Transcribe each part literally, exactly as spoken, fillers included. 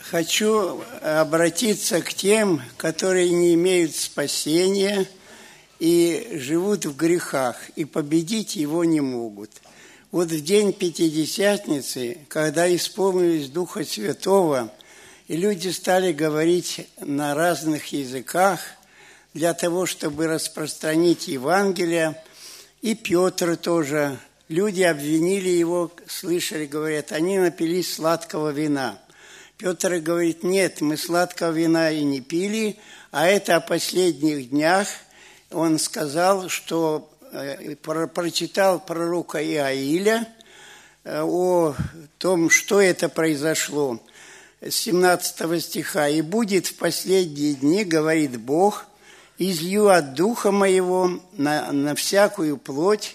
Хочу обратиться к тем, которые не имеют спасения и живут в грехах, и победить его не могут. Вот в день Пятидесятницы, когда исполнились Духа Святого, и люди стали говорить на разных языках для того, чтобы распространить Евангелие, и Петр тоже. Люди обвинили его, слышали, говорят, они напились сладкого вина. Петр говорит, нет, мы сладкого вина и не пили, а это о последних днях. Он сказал, что прочитал пророка Иаиля о том, что это произошло. С семнадцатого стиха. «И будет в последние дни, говорит Бог, излью от Духа Моего на, на всякую плоть,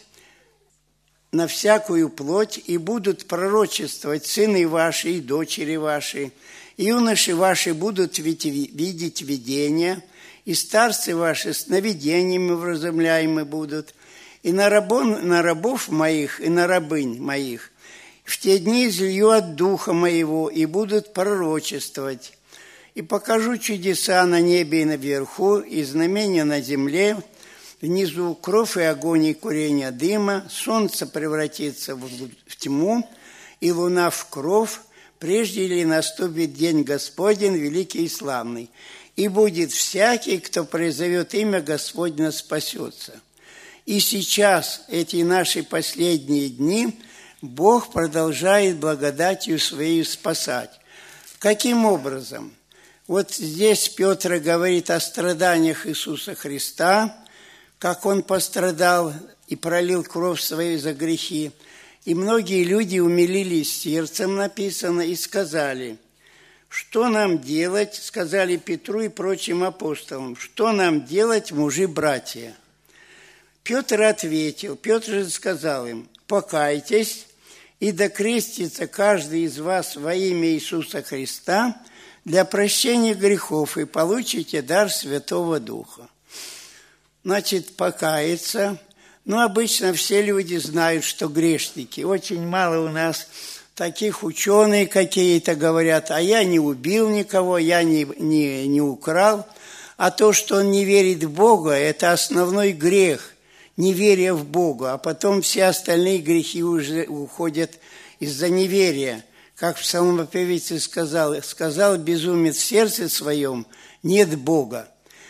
на всякую плоть, и будут пророчествовать сыны ваши и дочери ваши, и юноши ваши будут видеть видения, и старцы ваши сновидениями вразумляемы будут, и на, рабон, на рабов моих, и на рабынь моих в те дни излью от Духа Моего, и будут пророчествовать. И покажу чудеса на небе и наверху, и знамения на земле, внизу кровь и огонь и курение дыма, солнце превратится в тьму, и луна в кровь, прежде ли наступит день Господень, великий и славный. И будет всякий, кто призовет имя Господня, спасется». И сейчас, эти наши последние дни, Бог продолжает благодатью Своей спасать. Каким образом? Вот здесь Петр говорит о страданиях Иисуса Христа, как Он пострадал и пролил кровь свою за грехи. И многие люди умилились сердцем, написано, и сказали, что нам делать, сказали Петру и прочим апостолам, что нам делать, мужи-братья? Петр ответил, Петр же сказал им, покайтесь, и докрестится каждый из вас во имя Иисуса Христа для прощения грехов, и получите дар Святого Духа. Значит, покаяться. Ну, обычно все люди знают, что грешники. Очень мало у нас таких ученые какие-то говорят, а я не убил никого, я не, не, не украл. А то, что он не верит в Бога, это основной грех. Неверие в Бога, а потом все остальные грехи уже уходят из-за неверия. Как псалмопевец сказал, сказал безумец в сердце своем, нет Бога.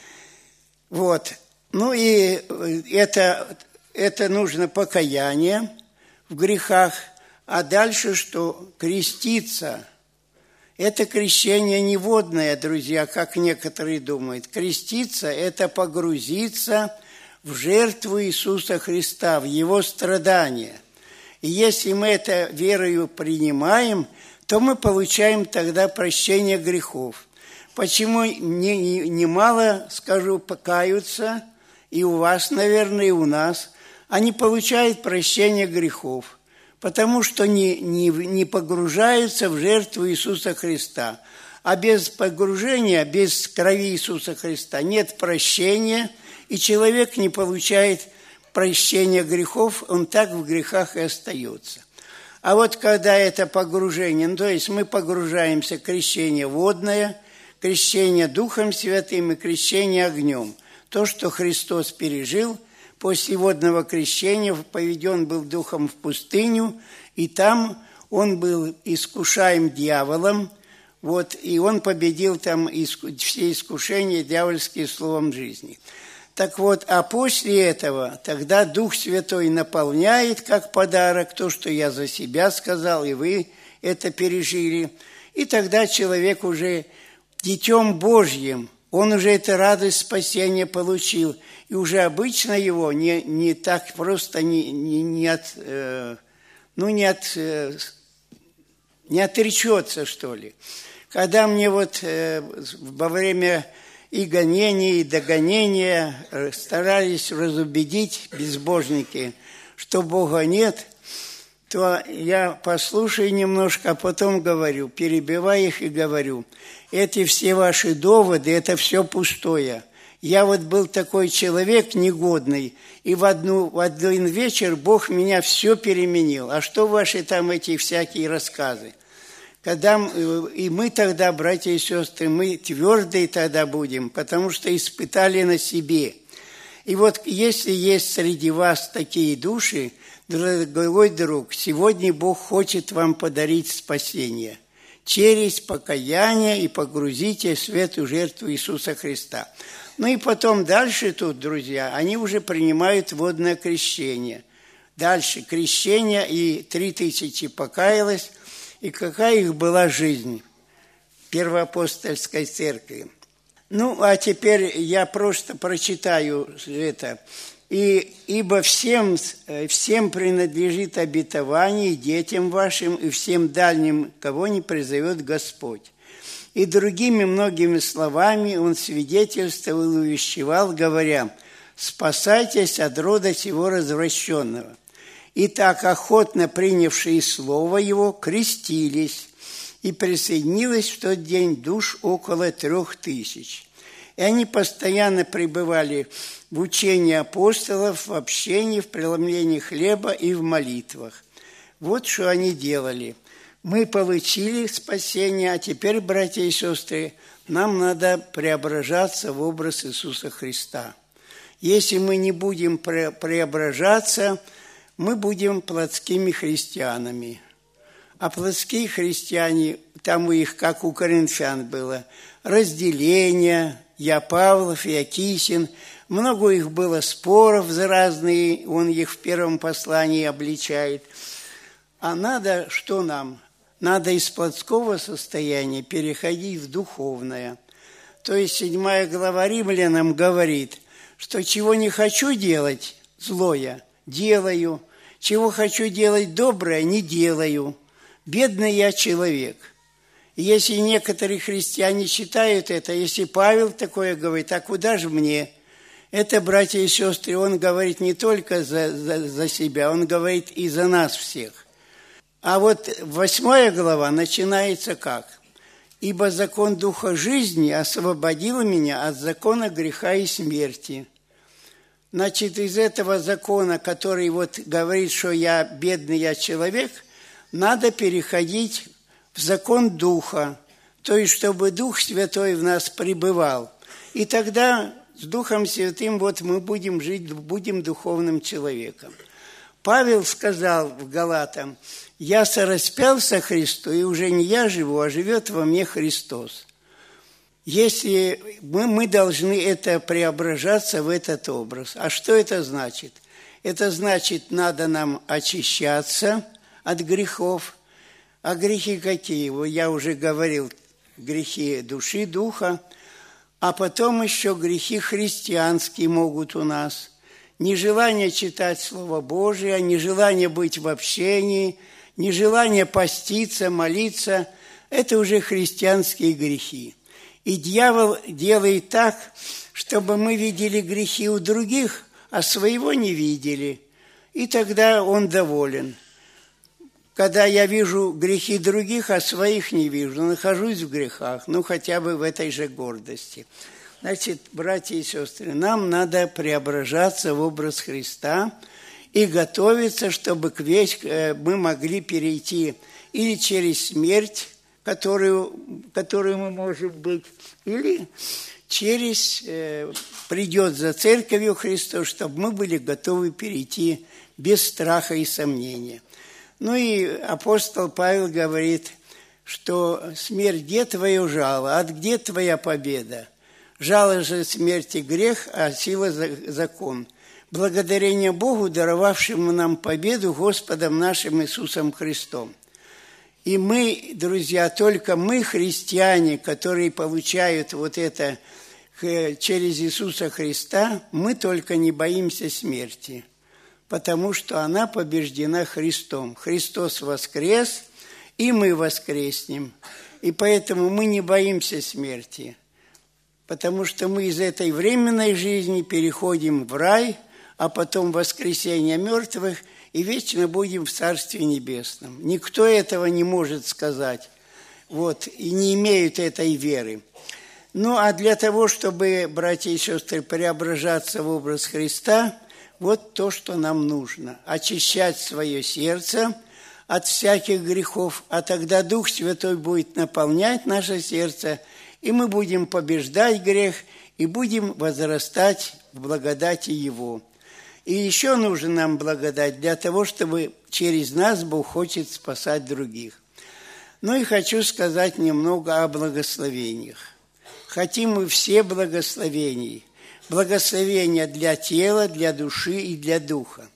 Вот. Ну и это, это нужно покаяние в грехах, а дальше что? Креститься. Это крещение не водное, друзья, как некоторые думают. Креститься – это погрузиться в жертву Иисуса Христа, в Его страдания. И если мы это верою принимаем, то мы получаем тогда прощение грехов. Почему немало, скажу, покаются, и у вас, наверное, и у нас, они получают прощение грехов, потому что не, не, не погружаются в жертву Иисуса Христа. А без погружения, без крови Иисуса Христа нет прощения, и человек не получает прощения грехов, он так в грехах и остается. А вот когда это погружение, ну, то есть мы погружаемся в крещение водное, крещение Духом Святым и крещение огнем. То, что Христос пережил, после водного крещения поведен был Духом в пустыню, и там он был искушаем дьяволом, вот, и он победил там все искушения дьявольские словом жизни. Так вот, а после этого тогда Дух Святой наполняет как подарок то, что я за себя сказал, и вы это пережили. И тогда человек уже Детем Божьим, он уже эту радость спасения получил. И уже обычно его не, не так просто не, не, не, от, э, ну, не, от, э, не отречется, что ли. Когда мне вот э, во время и гонения, и догонения старались разубедить безбожники, что Бога нет, то я послушаю немножко, а потом говорю, перебиваю их и говорю, эти все ваши доводы, это все пустое. Я вот был такой человек негодный, и в, одну, в один вечер Бог меня все переменил. А что ваши там эти всякие рассказы? Когда, и мы тогда, братья и сестры, мы твердые тогда будем, потому что испытали на себе. И вот если есть среди вас такие души, дорогой друг, сегодня Бог хочет вам подарить спасение через покаяние и погрузите в святую жертву Иисуса Христа. Ну и потом дальше тут, друзья, они уже принимают водное крещение. Дальше крещение, и три тысячи покаялось. И какая их была жизнь Первоапостольской церкви. Ну, а теперь я просто прочитаю это. И, «Ибо всем, всем принадлежит обетование, детям вашим, и всем дальним, кого не призовет Господь». И другими многими словами он свидетельствовал и увещевал, говоря: «Спасайтесь от рода сего развращенного». И так охотно принявшие слово его крестились, и присоединилось в тот день душ около трех тысяч. И они постоянно пребывали в учении апостолов, в общении, в преломлении хлеба и в молитвах. Вот что они делали. Мы получили спасение, а теперь, братья и сестры, нам надо преображаться в образ Иисуса Христа. Если мы не будем преображаться, мы будем плотскими христианами. А плотские христиане, там у них, как у коринфян было, разделение, я Павлов, я Кисин, много их было споров за разные, он их в первом послании обличает. А надо, что нам? Надо из плотского состояния переходить в духовное. То есть седьмая глава Римлянам говорит, что чего не хочу делать, злое, делаю, чего хочу делать доброе, не делаю. Бедный я человек. И если некоторые христиане считают это, если Павел такое говорит, а куда же мне? Это, братья и сестры, он говорит не только за, за, за себя, он говорит и за нас всех. А вот восьмая глава начинается как? «Ибо закон Духа жизни освободил меня от закона греха и смерти». Значит, из этого закона, который вот говорит, что я бедный, я человек, надо переходить в закон Духа, то есть, чтобы Дух Святой в нас пребывал. И тогда с Духом Святым вот мы будем жить, будем духовным человеком. Павел сказал в Галатам: «Я сораспялся Христу, и уже не я живу, а живет во мне Христос». Если мы, мы должны это преображаться в этот образ. А что это значит? Это значит, надо нам очищаться от грехов. А грехи какие? Я уже говорил, грехи души, духа. А потом еще грехи христианские могут у нас. Нежелание читать Слово Божие, нежелание быть в общении, нежелание поститься, молиться – это уже христианские грехи. И дьявол делает так, чтобы мы видели грехи у других, а своего не видели. И тогда он доволен. Когда я вижу грехи других, а своих не вижу, нахожусь в грехах, ну хотя бы в этой же гордости. Значит, братья и сестры, нам надо преображаться в образ Христа и готовиться, чтобы к вещь мы могли перейти или через смерть, которую, которую мы можем быть, или через, э, придет за Церковью Христос, чтобы мы были готовы перейти без страха и сомнения. Ну и апостол Павел говорит, что смерть, где твое жало, а где твоя победа? Жало же смерти грех, а сила закон. Благодарение Богу, даровавшему нам победу Господом нашим Иисусом Христом. И мы, друзья, только мы, христиане, которые получают вот это через Иисуса Христа, мы только не боимся смерти, потому что она побеждена Христом. Христос воскрес, и мы воскреснем. И поэтому мы не боимся смерти, потому что мы из этой временной жизни переходим в рай, а потом в воскресение мертвых, и вечно будем в Царстве Небесном. Никто этого не может сказать, вот, и не имеют этой веры. Ну, а для того, чтобы, братья и сестры, преображаться в образ Христа, вот то, что нам нужно. Очищать свое сердце от всяких грехов, а тогда Дух Святой будет наполнять наше сердце, и мы будем побеждать грех и будем возрастать в благодати Его. И еще нужна нам благодать для того, чтобы через нас Бог хочет спасать других. Ну и хочу сказать немного о благословениях. Хотим мы все благословений. Благословения для тела, для души и для духа.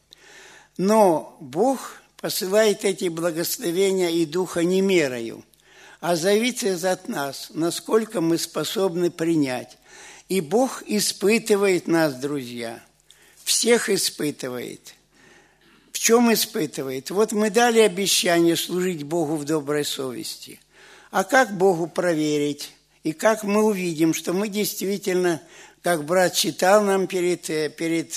Но Бог посылает эти благословения и духа не мерою, а зависит от нас, насколько мы способны принять. И Бог испытывает нас, друзья, всех испытывает. В чем испытывает? Вот мы дали обещание служить Богу в доброй совести. А как Богу проверить? И как мы увидим, что мы действительно, как брат читал нам перед, перед,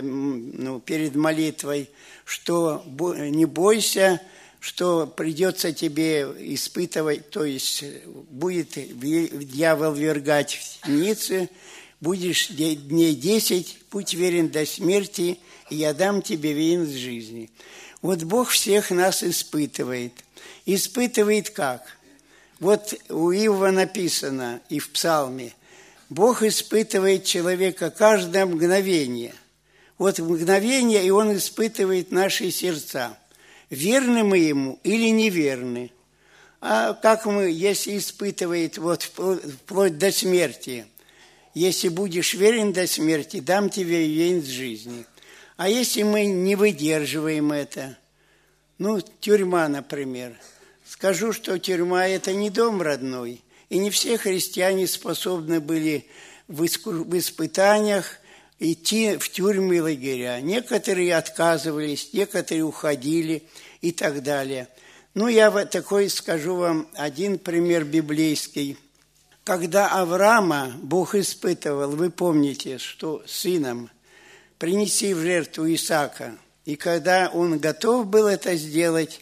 ну, перед молитвой, что не бойся, что придется тебе испытывать, то есть будет дьявол ввергать в темницу, будешь дней десять, будь верен до смерти, и я дам тебе венец жизни. Вот Бог всех нас испытывает. Испытывает как? Вот у Иова написано, и в Псалме, Бог испытывает человека каждое мгновение. Вот мгновение, и Он испытывает наши сердца. Верны мы Ему или неверны? А как мы, если испытывает вот вплоть до смерти, если будешь верен до смерти, дам тебе венец жизни. А если мы не выдерживаем это? Ну, тюрьма, например. Скажу, что тюрьма – это не дом родной. И не все христиане способны были в испытаниях идти в тюрьмы и лагеря. Некоторые отказывались, некоторые уходили и так далее. Ну, я вот такой скажу вам один пример библейский. Когда Авраама Бог испытывал, вы помните, что сыном принеси в жертву Исаака. И когда он готов был это сделать,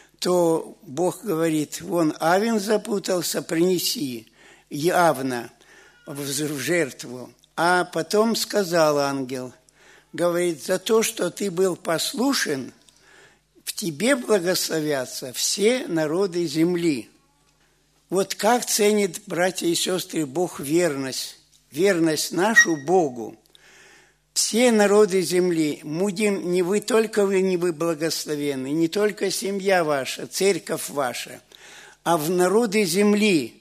то Бог говорит, вон Авин запутался, принеси явно в жертву. А потом сказал ангел, говорит, за то, что ты был послушен, в тебе благословятся все народы земли. Вот как ценит, братья и сестры, Бог верность, верность нашу Богу. Все народы земли, будем не вы только вы, не вы благословенны, не только семья ваша, церковь ваша, а в народы земли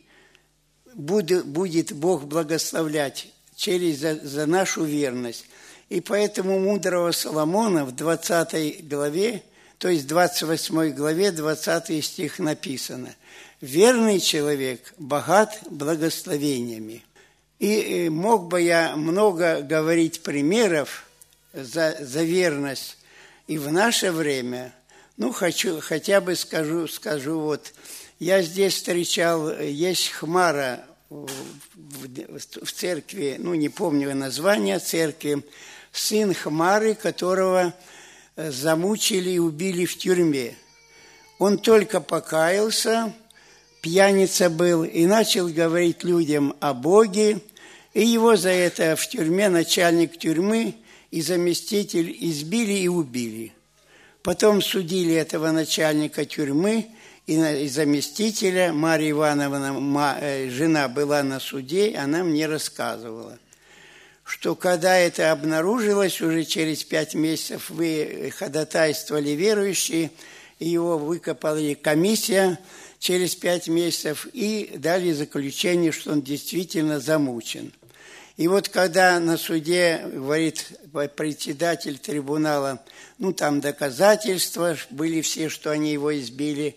будет, будет Бог благословлять через за, за нашу верность. И поэтому мудрого Соломона в двадцатой главе, то есть двадцать восьмой главе, двадцатый стих написано: «Верный человек богат благословениями». И мог бы я много говорить примеров за, за верность и в наше время. Ну, хочу, хотя бы скажу, скажу вот, я здесь встречал, есть хмара в, в, в церкви, ну, не помню название церкви, сын хмары, которого замучили и убили в тюрьме. Он только покаялся, пьяница был, и начал говорить людям о Боге, и его за это в тюрьме начальник тюрьмы и заместитель избили и убили. Потом судили этого начальника тюрьмы и заместителя. Марья Ивановна, жена, была на суде, она мне рассказывала, что когда это обнаружилось, уже через пять месяцев вы ходатайствовали верующие, его выкопала комиссия через пять месяцев и дали заключение, что он действительно замучен. И вот когда на суде, говорит председатель трибунала, ну там доказательства были все, что они его избили,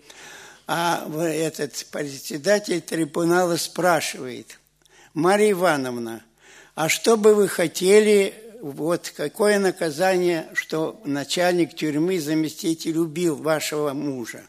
а этот председатель трибунала спрашивает: Марья Ивановна, а что бы вы хотели, вот какое наказание, что начальник тюрьмы, заместитель убил вашего мужа?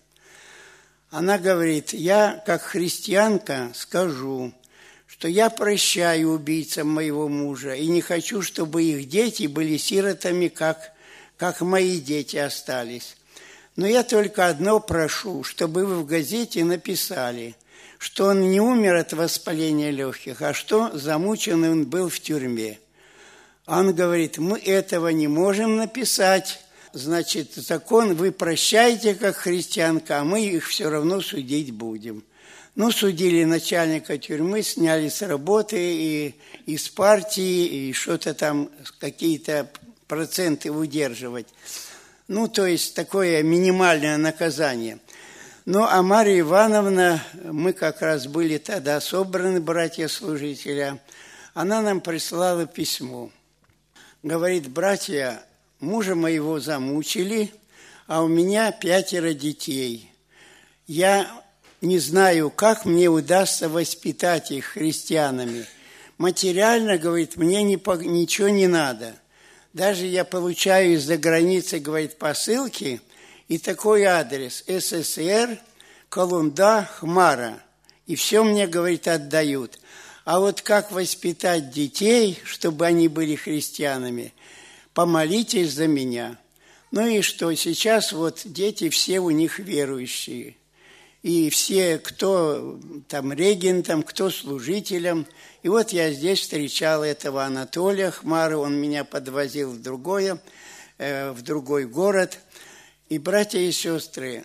Она говорит: я, как христианка, скажу, что я прощаю убийцам моего мужа и не хочу, чтобы их дети были сиротами, как, как мои дети остались. Но я только одно прошу, чтобы вы в газете написали, что он не умер от воспаления легких, а что замучен он был в тюрьме. Он говорит: мы этого не можем написать, значит, закон вы прощаете как христианка, а мы их все равно судить будем. Ну, судили начальника тюрьмы, сняли с работы и из партии, и что-то там, какие-то проценты удерживать. Ну, то есть такое минимальное наказание. Ну, а Марья Ивановна, мы как раз были тогда собраны, братья-служители, она нам прислала письмо. Говорит: братья, мужа моего замучили, а у меня пятеро детей. Я не знаю, как мне удастся воспитать их христианами. Материально, говорит, мне не, ничего не надо. Даже я получаю из-за границы, говорит, посылки, и такой адрес: СССР, Колунда, Хмара. И все мне, говорит, отдают. А вот как воспитать детей, чтобы они были христианами, помолитесь за меня. Ну и что, сейчас вот дети все у них верующие. И все, кто там регентом, кто служителем. И вот я здесь встречал этого Анатолия Хмара, он меня подвозил в другое, э, в другой город. И, братья и сестры,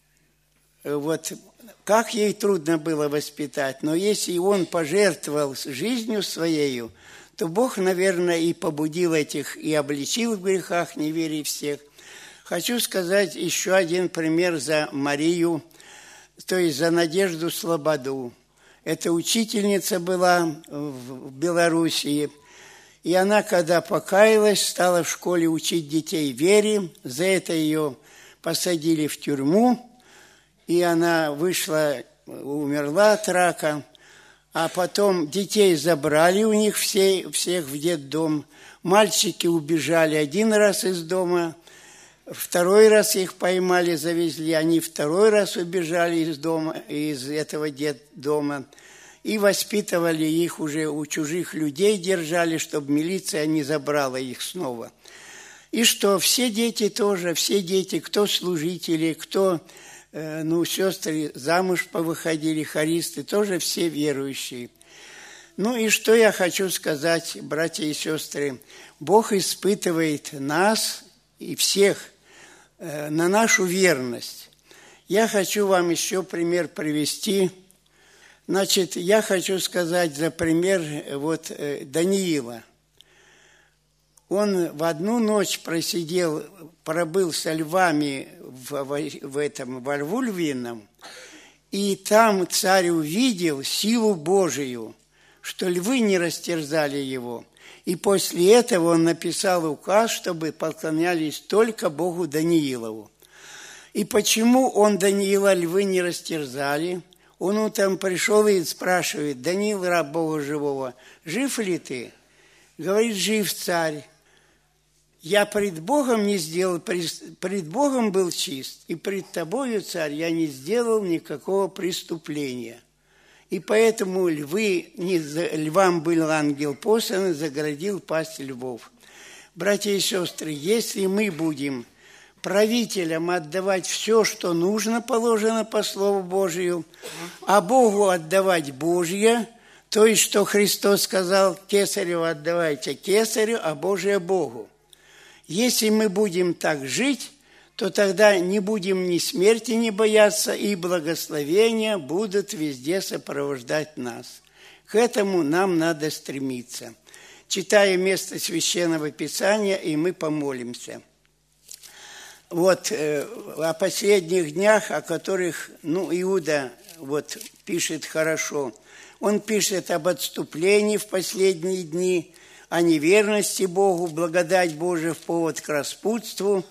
вот как ей трудно было воспитать, но если он пожертвовал жизнью своей, то Бог, наверное, и побудил этих, и обличил в грехах неверий всех. Хочу сказать еще один пример за Марию, то есть за Надежду Слободу. Эта учительница была в Белоруссии, и она, когда покаялась, стала в школе учить детей вере. За это ее посадили в тюрьму, и она вышла, умерла от рака. А потом детей забрали у них все, всех в детдом. Мальчики убежали один раз из дома, второй раз их поймали, завезли, они второй раз убежали из дома, из этого детдома, и воспитывали их уже у чужих людей, держали, чтобы милиция не забрала их снова. И что, все дети тоже, все дети, кто служители, кто, э, ну, сестры замуж повыходили, хористы, тоже все верующие. Ну и что я хочу сказать, братья и сестры, Бог испытывает нас и всех на нашу верность. Я хочу вам еще пример привести. Значит, я хочу сказать за пример вот Даниила. Он в одну ночь просидел, пробыл со львами в, в, в этом, во льву львином, и там царь увидел силу Божию, что львы не растерзали его. И после этого он написал указ, чтобы поклонялись только Богу Даниилову. И почему он Даниила львы не растерзали? Он там пришел и спрашивает: Даниил, раб Бога живого, жив ли ты? Говорит: жив, царь. Я пред Богом не сделал, пред, пред Богом был чист, и пред тобою, царь, я не сделал никакого преступления. И поэтому львы, не, львам был ангел послан, загородил пасть львов. Братья и сестры, если мы будем правителям отдавать все, что нужно, положено по Слову Божию, а Богу отдавать Божье, то есть, что Христос сказал: кесарю отдавайте кесарю, а Божие Богу. Если мы будем так жить, то тогда не будем ни смерти не бояться, и благословения будут везде сопровождать нас. К этому нам надо стремиться. Читаю место Священного Писания, и мы помолимся. Вот э, о последних днях, о которых, ну, Иуда вот пишет хорошо. Он пишет об отступлении в последние дни, о неверности Богу, благодать Божия в повод к распутству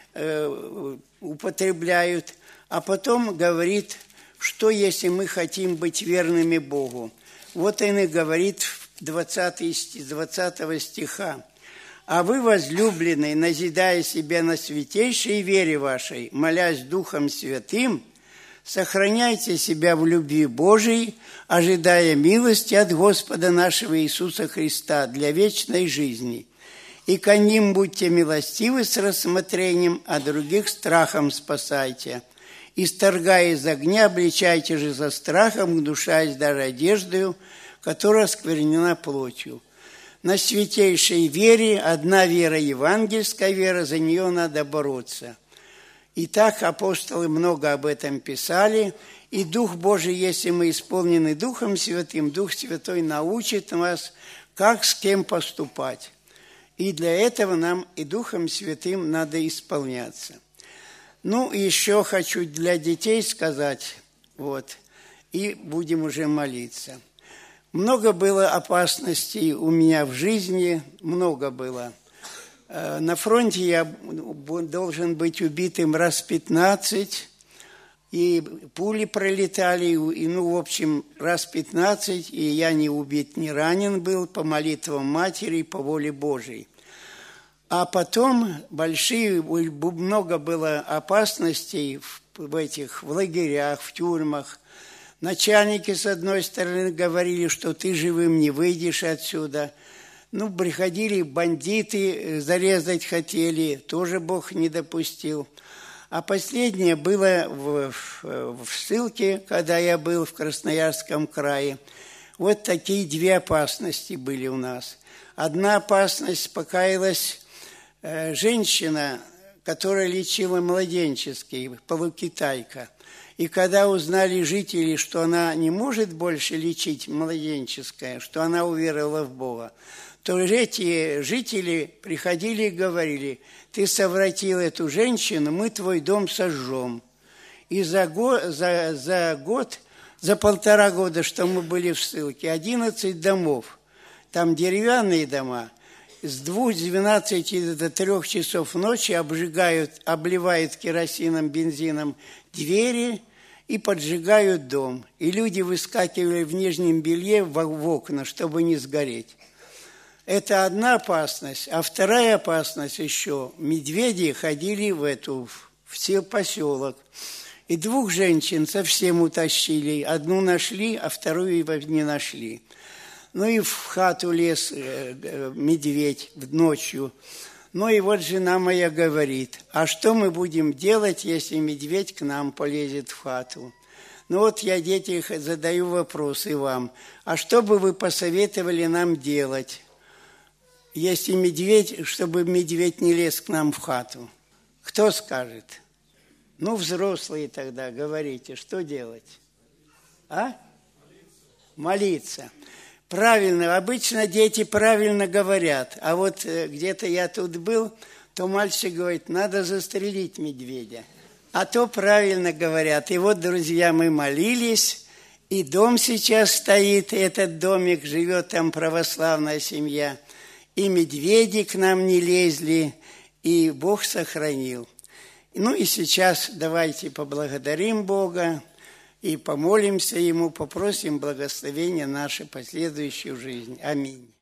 употребляют, а потом говорит, что если мы хотим быть верными Богу. Вот он и говорит двадцатого стиха: «А вы, возлюбленные, назидая себя на святейшей вере вашей, молясь Духом Святым, сохраняйте себя в любви Божией, ожидая милости от Господа нашего Иисуса Христа для вечной жизни. И к ним будьте милостивы с рассмотрением, а других страхом спасайте. Исторгая из огня, обличайте же за страхом, гнушаясь даже одеждою, которая осквернена плотью». на святейшей вере, одна вера, евангельская вера, за нее надо бороться. И так апостолы много об этом писали, и Дух Божий, если мы исполнены Духом Святым, Дух Святой научит нас, как с кем поступать. И для этого нам и Духом Святым надо исполняться. Ну, еще хочу для детей сказать, вот, и будем уже молиться. Много было опасностей у меня в жизни, много было. На фронте я должен быть убитым раз пятнадцать, и пули пролетали, и, ну, в общем, раз пятнадцать, и я не убит, не ранен был по молитвам матери, по воле Божией. А потом большие, много было опасностей в, в этих, в лагерях, в тюрьмах. Начальники, с одной стороны, говорили, что ты живым не выйдешь отсюда. Ну, приходили бандиты, зарезать хотели, тоже Бог не допустил. А последнее было в, в, в ссылке, когда я был в Красноярском крае. Вот такие две опасности были у нас. Одна опасность, покаялась э, женщина, которая лечила младенческий, полукитайка. И когда узнали жители, что она не может больше лечить младенческое, что она уверовала в Бога, то эти жители приходили и говорили: ты совратил эту женщину, мы твой дом сожжем. И за год, за, за год, за полтора года, что мы были в ссылке, одиннадцать домов, там деревянные дома, с двух двенадцати до трех часов ночи обжигают, обливают керосином, бензином двери и поджигают дом. И люди выскакивали в нижнем белье в окна, чтобы не сгореть. Это одна опасность. А вторая опасность еще. Медведи ходили в эту, в сел поселок. И двух женщин совсем утащили. Одну нашли, а вторую не нашли. Ну и в хату лез медведь ночью. Ну и вот жена моя говорит: а что мы будем делать, если медведь к нам полезет в хату? Ну вот я, дети, задаю вопрос и вам. А что бы вы посоветовали нам делать, если медведь, чтобы медведь не лез к нам в хату? Кто скажет? Ну, взрослые тогда, говорите, что делать? А? Молиться. Правильно, обычно дети правильно говорят. А вот где-то я тут был, то мальчик говорит: надо застрелить медведя. А то правильно говорят. И вот, друзья, мы молились, и дом сейчас стоит, этот домик, живет там православная семья. И медведи к нам не лезли, и Бог сохранил. Ну и сейчас давайте поблагодарим Бога и помолимся Ему, попросим благословения нашей последующей жизни. Аминь.